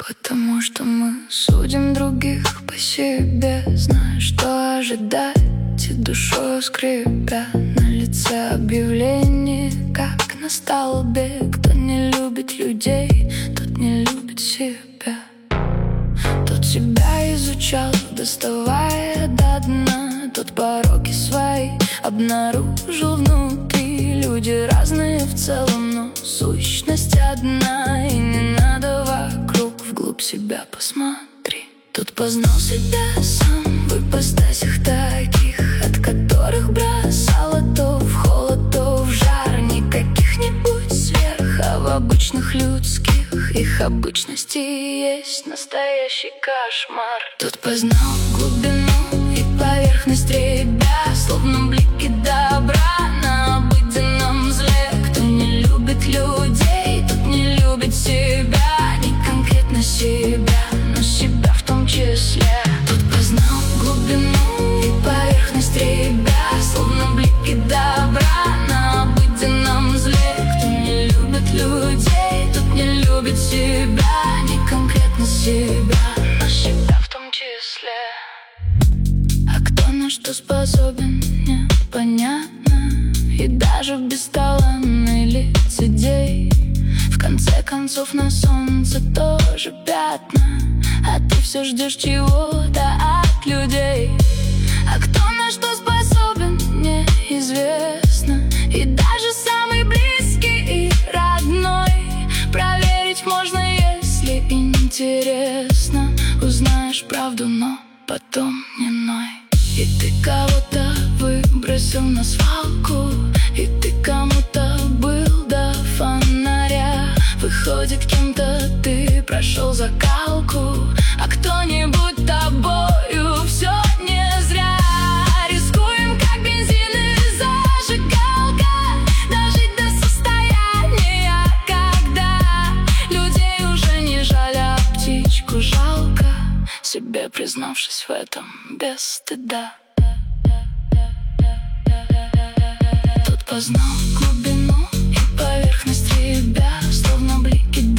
Потому что мы судим других по себе, зная, что ожидать, и душою скрипя на лице объявление, как на столбе. Кто не любит людей, тот не любит себя. Тот себя изучал, доставая до дна. Тот пороки свои обнаружил внутри. Люди разные в целом, но сущность одна. И не надо вокруг, вглубь себя посмотри. Тут познал себя сам в ипостасях таких, от которых бросало то в холод, то в жар. Не каких-нибудь сверх, а в обычных людских. Их обычности есть настоящий кошмар. Тут познал глубину и поверхность ребят, словно блики добра на обыденном зле. Кто не любит людей, тот не любит себя. Не конкретно себя, но себя в том числе. Тут познал глубину и поверхность ребят, словно блики добра на обыденном зле. Кто не любит людей, тот не любит себя. Не конкретно себя, но себя в том числе. А кто на что способен, непонятно. И даже бесталанный лицедей в конце концов на солнце тоже пятна. А ты все ждешь чего-то от людей. А кто на что способен, неизвестно. И даже самый близкий и родной проверить можно, если интересно. Узнаешь правду, но потом не ной. И ты кого-то выбросил на свалку, и ты кому-то был до фонаря. Выходит, кем-то ты прошел закалку, а кто-нибудь тобою все не зря. Рискуем, как бензин и зажигалка, дожить до состояния, когда людей уже не жаль, а птичку жалко, себе признавшись в этом без стыда. Тут познал глубину и поверхность ребят, словно блики